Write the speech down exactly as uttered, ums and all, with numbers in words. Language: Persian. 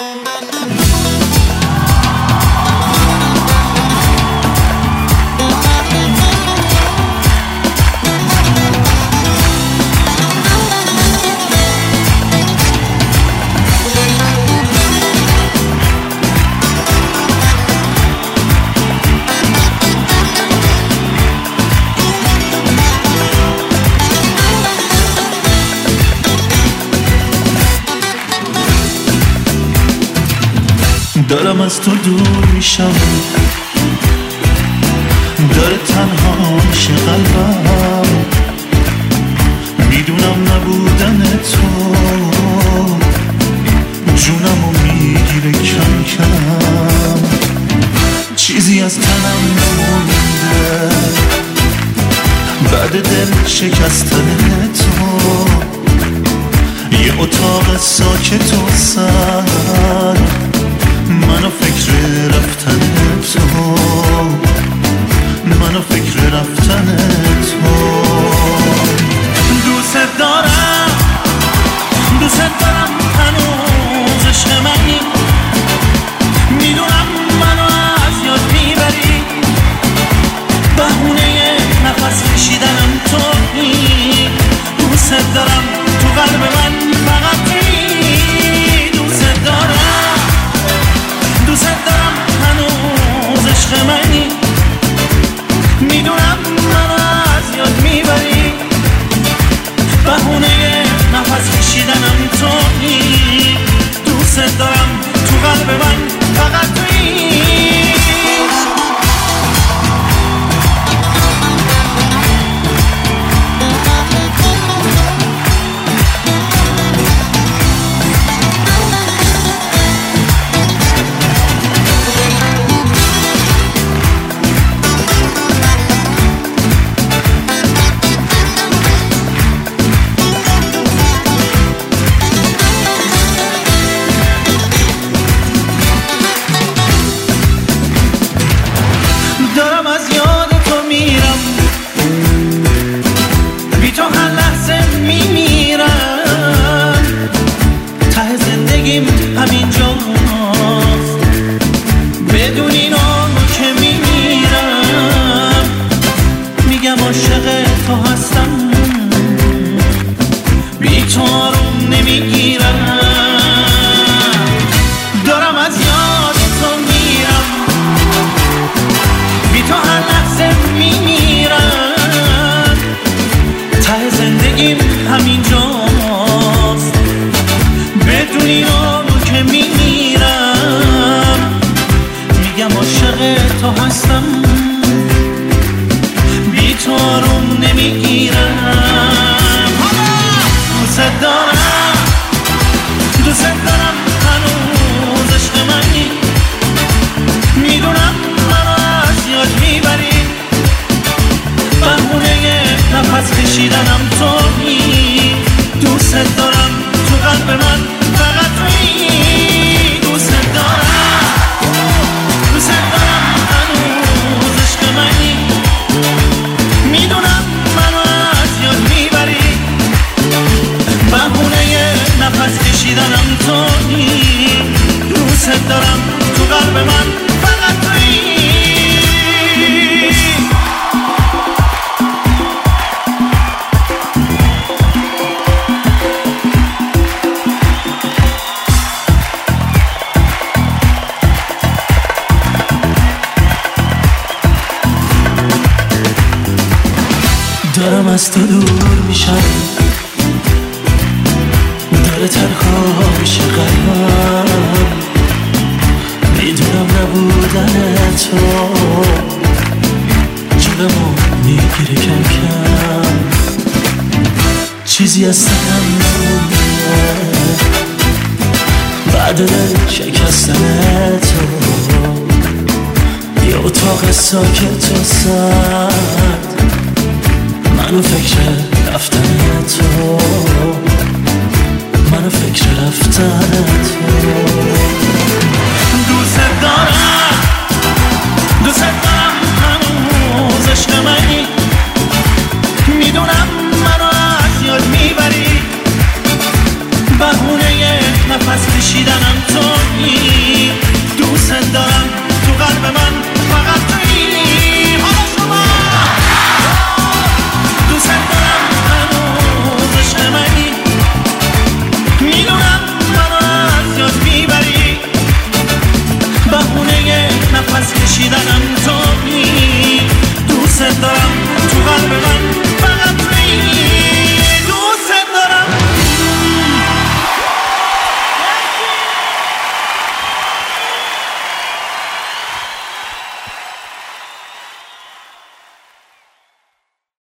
دارم از تو دور میشم، داره تنها میشه قلبم، میدونم نبودن تو جونمو میگیره کم کم، چیزی از تنم نمونده بعد دل شکستن تو، یه اتاق ساکت و سرد منو فکر رفتن تو، منو فکر رفتن تو. دوست دارم دوست دارم هنوز عشق منی، میدونم منو از یاد میبری، بهونه نفس کشیدنم تویی، دوست دارم تو قلب من فقط تویی، دوست دارم دوست دارم هنوز عشق منی، میدونم منو از یاد میبری، بهونه نفس کشیدنم تویی، دوست دارم تو قلب من فقط تویی. دارم از تو دور میشم، داره تنها میشه قلبم، میدونم نبودن تو جونمو میگیره کم کم، چیزی از تنم نمونده بعد دل شکستن تو، یه اتاق ساکت و سرد منو فکر رفتن تو، منو فکر رفتن تو. دوست دارم دوست دارم هنوز عشق منی، میدونم منو از یاد میبری، بهونه نفس کشیدنم تویی